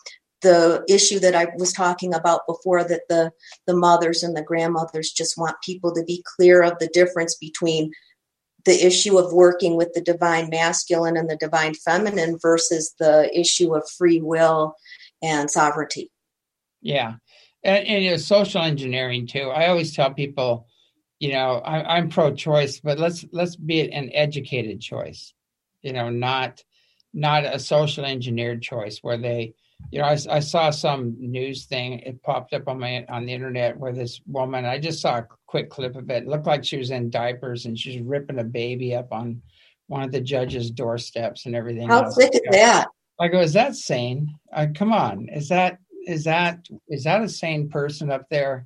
B: the issue that I was talking about before, that the, the mothers and the grandmothers just want people to be clear of the difference between the issue of working with the divine masculine and the divine feminine versus the issue of free will and sovereignty.
A: Yeah. And, and you know, social engineering too. I always tell people, you know, I, I'm pro-choice, but let's let's be an educated choice, you know, not not a social engineered choice where they, you know, I, I saw some news thing. It popped up on my on the internet where this woman, I just saw a quick clip of it. It looked like she was in diapers and she's ripping a baby up on one of the judge's doorsteps and everything.
B: How
A: else.
B: sick is that?
A: I go, is that sane? Uh, come on, is that is that is that a sane person up there?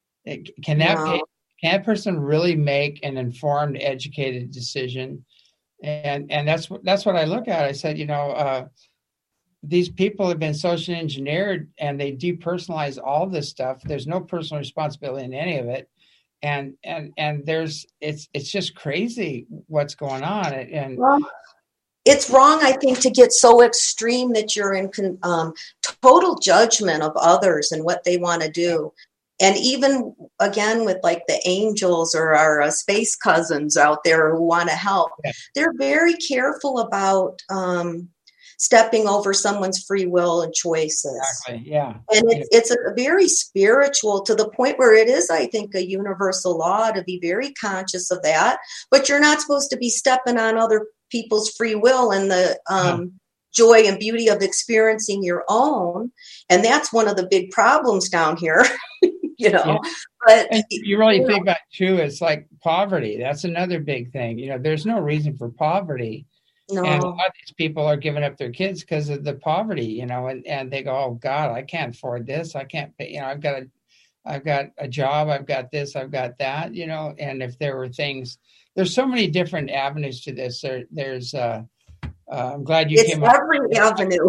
A: Can that
B: No.
A: pay, can that person really make an informed, educated decision? And and that's what that's what I look at. I said, you know, uh, these people have been socially engineered and they depersonalize all this stuff. There's no personal responsibility in any of it. And and and there's it's it's just crazy what's going on. And
B: well, it's wrong, I think, to get so extreme that you're in um, total judgment of others and what they want to do. And even, again, with like the angels or our uh, space cousins out there who want to help, yeah. they're very careful about um, stepping over someone's free will and choices.
A: Exactly. Yeah.
B: And it's, it's a very spiritual, to the point where it is, I think, a universal law to be very conscious of that. But you're not supposed to be stepping on other people's free will and the um, no. joy and beauty of experiencing your own. And that's one of the big problems down here, you know. Yeah. But
A: and you really you think know. about it too, it's like poverty. That's another big thing. You know, there's no reason for poverty.
B: No.
A: And a lot of these people are giving up their kids because of the poverty, you know, and, and they go, oh God, I can't afford this. I can't pay, you know, I've got to, I've got a job, I've got this, I've got that, you know, and if there were things, there's so many different avenues to this. There, there's, uh, uh, I'm glad you
B: It's
A: came up.
B: every avenue.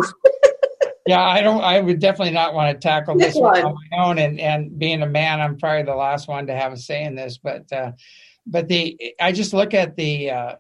A: Yeah, I don't, I would definitely not want to tackle
B: Pick
A: this one
B: one.
A: on my own. And, and being a man, I'm probably the last one to have a say in this, but, uh, but the, I just look at the, uh,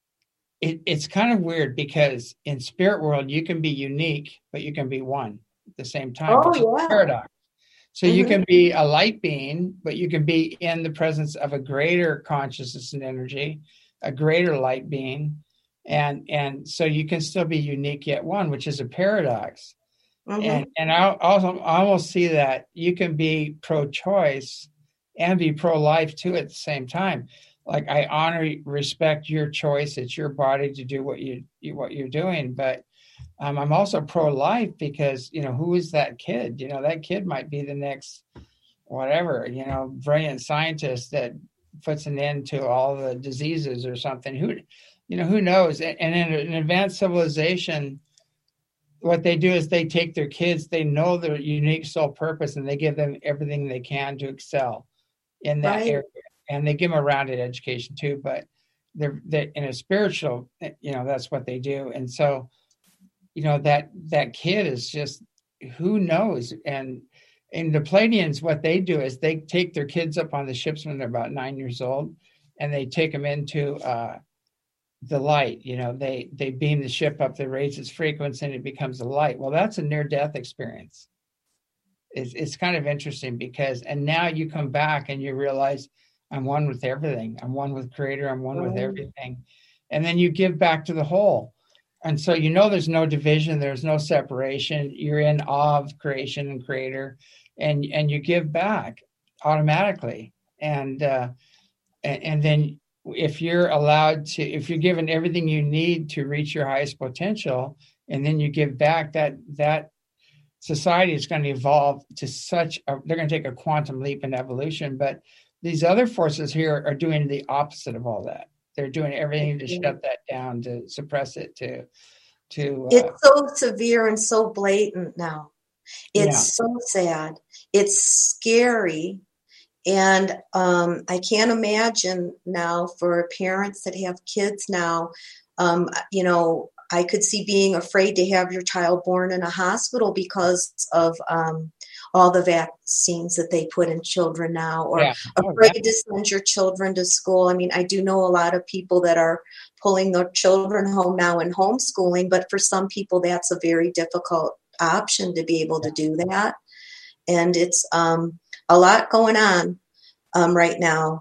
A: it, it's kind of weird because in spirit world, you can be unique, but you can be one at the same time,
B: Oh,
A: which is
B: yeah.
A: a paradox. So
B: Mhm.
A: you can be a light being, but you can be in the presence of a greater consciousness and energy, a greater light being. And, and so you can still be unique yet one, which is a paradox.
B: Mhm.
A: And, and I also I almost see that you can be pro-choice and be pro-life too at the same time. Like I honor, respect your choice. It's your body to do what you, you what you're doing. But Um, I'm also pro-life because, you know, who is that kid? You know, that kid might be the next, whatever, you know, brilliant scientist that puts an end to all the diseases or something. Who, you know, who knows? And in an advanced civilization, what they do is they take their kids, they know their unique soul purpose, and they give them everything they can to excel in that
B: Right.
A: area. And they give them a rounded education too, but they're, they're in a spiritual, you know, that's what they do. And so, you know, that that kid is just, who knows? And in the Pleiadians, what they do is they take their kids up on the ships when they're about nine years old, and they take them into uh, the light. You know, they they beam the ship up, they raise its frequency, and it becomes a light. Well, that's a near-death experience. It's it's kind of interesting because, and now you come back and you realize I'm one with everything. I'm one with Creator. I'm one with everything, and then you give back to the whole. And so, you know, there's no division, there's no separation. You're in awe of creation and Creator, and and you give back automatically. And uh, and, and then if you're allowed to, if you're given everything you need to reach your highest potential, and then you give back, that that society is going to evolve to such a, they're going to take a quantum leap in evolution. But these other forces here are doing the opposite of all that. They're doing everything to shut that down, to suppress it, to, to. Uh,
B: it's so severe and so blatant now. It's
A: yeah.
B: so sad. It's scary. And um, I can't imagine now for parents that have kids now, um, you know, I could see being afraid to have your child born in a hospital because of um, all the vaccines that they put in children now, or
A: yeah. oh,
B: afraid
A: yeah.
B: to send your children to school. I mean, I do know a lot of people that are pulling their children home now and homeschooling, but for some people that's a very difficult option to be able to do that. And it's um, a lot going on um, right now.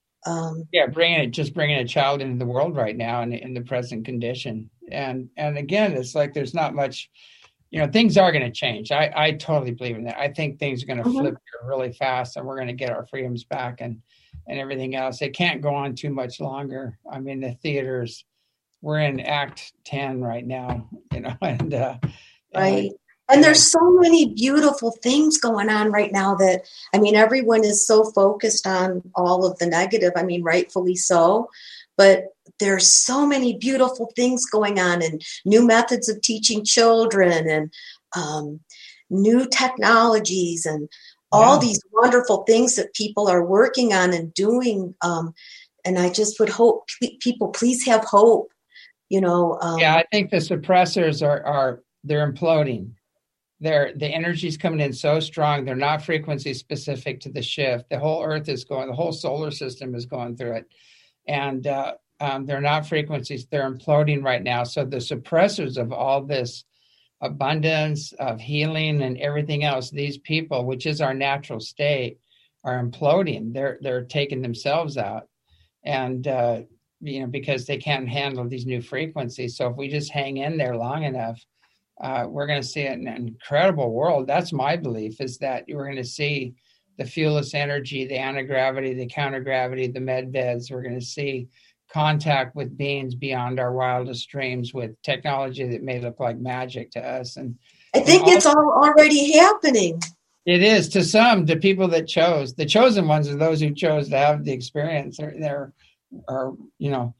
B: Um,
A: yeah, bringing it, just bringing a child into the world right now in, in the present condition. And and again, it's like there's not much, you know, things are going to change. I, I totally believe in that. I think things are going to
B: mm-hmm.
A: flip here really fast, and we're going to get our freedoms back and, and everything else. It can't go on too much longer. I mean, the theaters, we're in Act ten right now, you know, and uh,
B: right.
A: And,
B: and there's so many beautiful things going on right now that, I mean, everyone is so focused on all of the negative. I mean, rightfully so, but there's so many beautiful things going on, and new methods of teaching children, and um, new technologies, and all yeah. these wonderful things that people are working on and doing. Um, and I just would hope people please have hope, you know. Um,
A: yeah, I think the suppressors are, are they're imploding. They're, the energy's coming in so strong. They're not frequency specific to the shift. The whole Earth is going, the whole solar system is going through it. And uh, um, they're not frequencies. They're imploding right now. So the suppressors of all this abundance of healing and everything else, these people, which is our natural state, are imploding. They're, they're taking themselves out. And, uh, you know, because they can't handle these new frequencies. So if we just hang in there long enough, Uh, we're going to see an incredible world. That's my belief, is that we're going to see the fuelless energy, the anti-gravity, the counter-gravity, the med beds. We're going to see contact with beings beyond our wildest dreams, with technology that may look like magic to us. And
B: I think
A: and
B: it's all already happening.
A: It is to some, to people that chose. The chosen ones are those who chose to have the experience. They're, they're are, you know,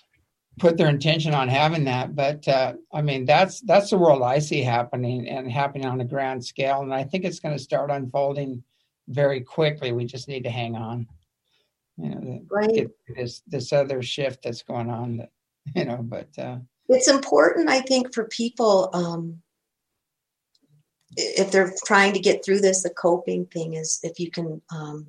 A: put their intention on having that. But uh, I mean, that's that's the world I see happening, and happening on a grand scale. And I think it's going to start unfolding very quickly. We just need to hang on. You know,
B: right.
A: get this this other shift that's going on. That, you know, but uh,
B: it's important, I think, for people um, if they're trying to get through this. The coping thing is if you can um,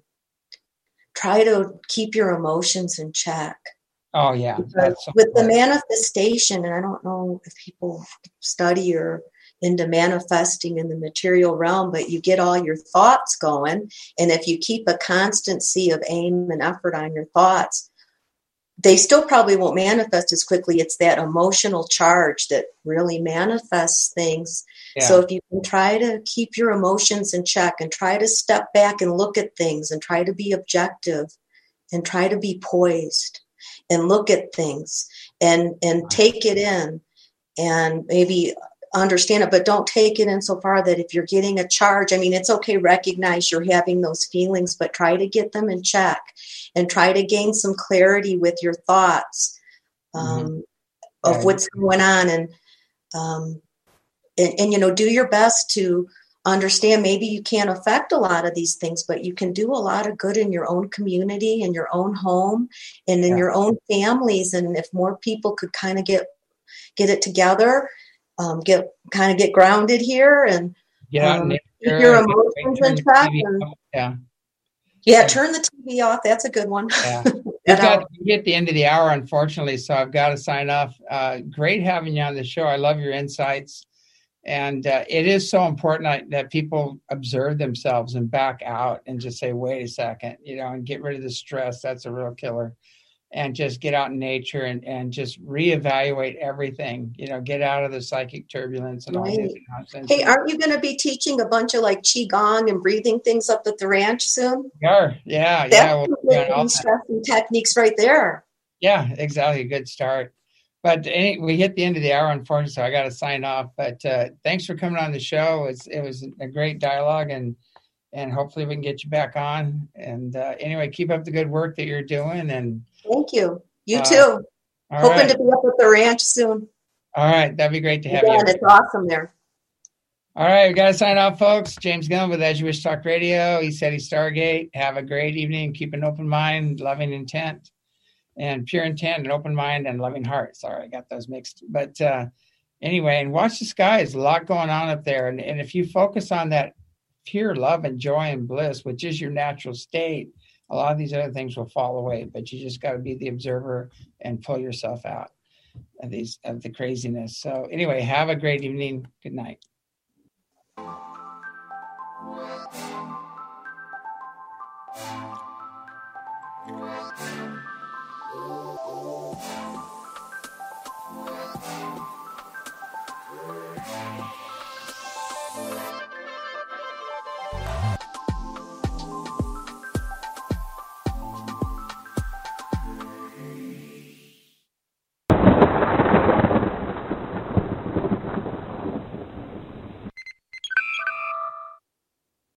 B: try to keep your emotions in check.
A: Oh yeah,
B: that's so with important. The manifestation, and I don't know if people study or into manifesting in the material realm, but you get all your thoughts going, and if you keep a constancy of aim and effort on your thoughts, they still probably won't manifest as quickly. It's that emotional charge that really manifests things. Yeah. So if you can try to keep your emotions in check and try to step back and look at things and try to be objective and try to be poised and look at things and, and take it in and maybe understand it, but don't take it in so far that if you're getting a charge, I mean, it's okay, recognize you're having those feelings, but try to get them in check and try to gain some clarity with your thoughts um, mm-hmm. of
A: right.
B: what's going on. And, um, and, and, you know, do your best to understand maybe you can't affect a lot of these things, but you can do a lot of good in your own community, in your own home, and in yeah. your own families. And if more people could kind of get get it together, um, get kind of get grounded here and
A: yeah,
B: um, keep your emotions in check. And,
A: yeah.
B: Yeah, turn the T V off. That's a good one.
A: Yeah. We've got to get the end of the hour, unfortunately, so I've got to sign off. Uh, great having you on the show. I love your insights. And uh, it is so important that people observe themselves and back out and just say, wait a second, you know, and get rid of the stress. That's a real killer. And just get out in nature and, and just reevaluate everything, you know, get out of the psychic turbulence and right. all this nonsense.
B: Hey, aren't you going to be teaching a bunch of like Qigong and breathing things up at the ranch soon?
A: Sure. Yeah.
B: That's
A: yeah.
B: We'll stressing techniques right there.
A: Yeah, exactly. Good start. But any, we hit the end of the hour, unfortunately, so I got to sign off. But uh, thanks for coming on the show. It's, it was a great dialogue, and and hopefully we can get you back on. And uh, anyway, keep up the good work that you're doing. And
B: thank you. You too. Uh, Hoping right. to be up at the ranch soon.
A: All right. That'd be great to have
B: yeah,
A: you.
B: And it's awesome there.
A: All right. We got to sign off, folks. James Gunn with As You Wish Talk Radio. He said he Stargate. Have a great evening. Keep an open mind, loving intent. And pure intent, and open mind, and loving heart. Sorry, I got those mixed. But uh, anyway, and watch the skies. A lot going on up there. And, and if you focus on that pure love and joy and bliss, which is your natural state, a lot of these other things will fall away. But you just got to be the observer and pull yourself out of these of the craziness. So anyway, have a great evening. Good night. Wow.